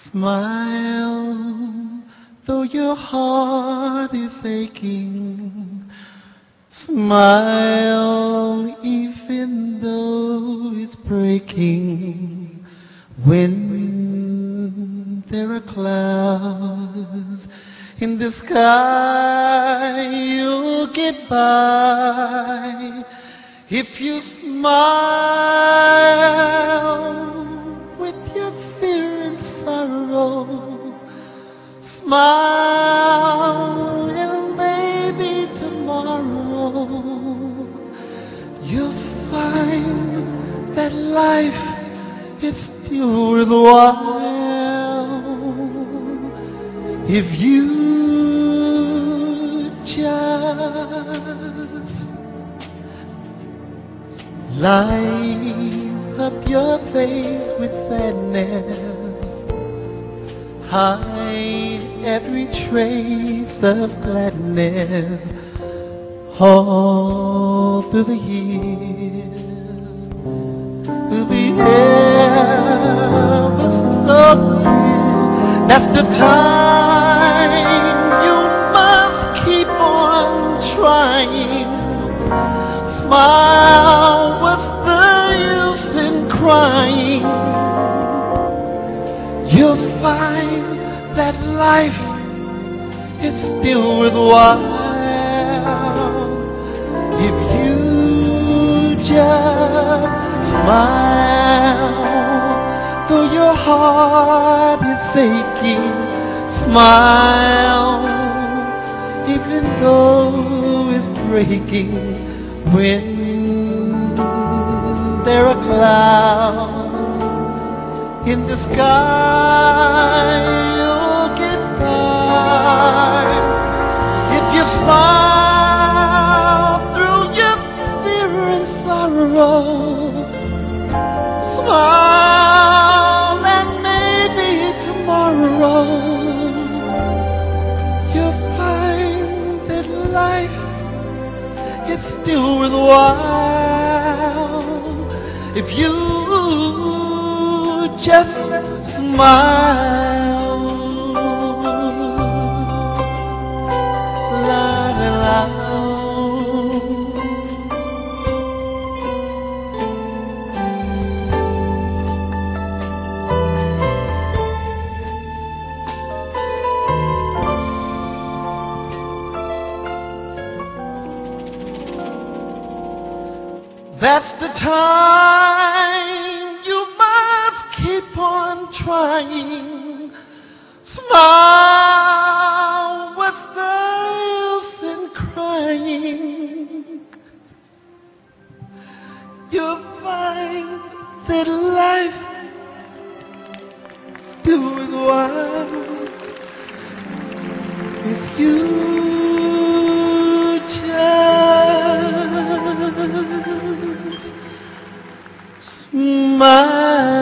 Smile, though your heart is aching. Smile, even though it's breaking. When there are clouds in the sky, you'll get by. If you smile with your fear and sorrow, smile and maybe tomorrow you'll find that life is still worthwhile if you just light up your face with sadness, hide every trace of gladness all through the years. We'll be ever so near. That's the time you must keep on trying. Smile, what's the use in crying? You'll find that life is still worthwhile if you just smile. Though your heart is aching, smile, even though it's breaking. When there are clouds in the sky, you'll get by. If you smile through your fear and sorrow, smile and maybe tomorrow you'll find that life, it's still worthwhile if you just smile. La la la. That's the time you must keep on trying. Smile, what's the use in crying? You'll find that life still worthwhile if you just smile.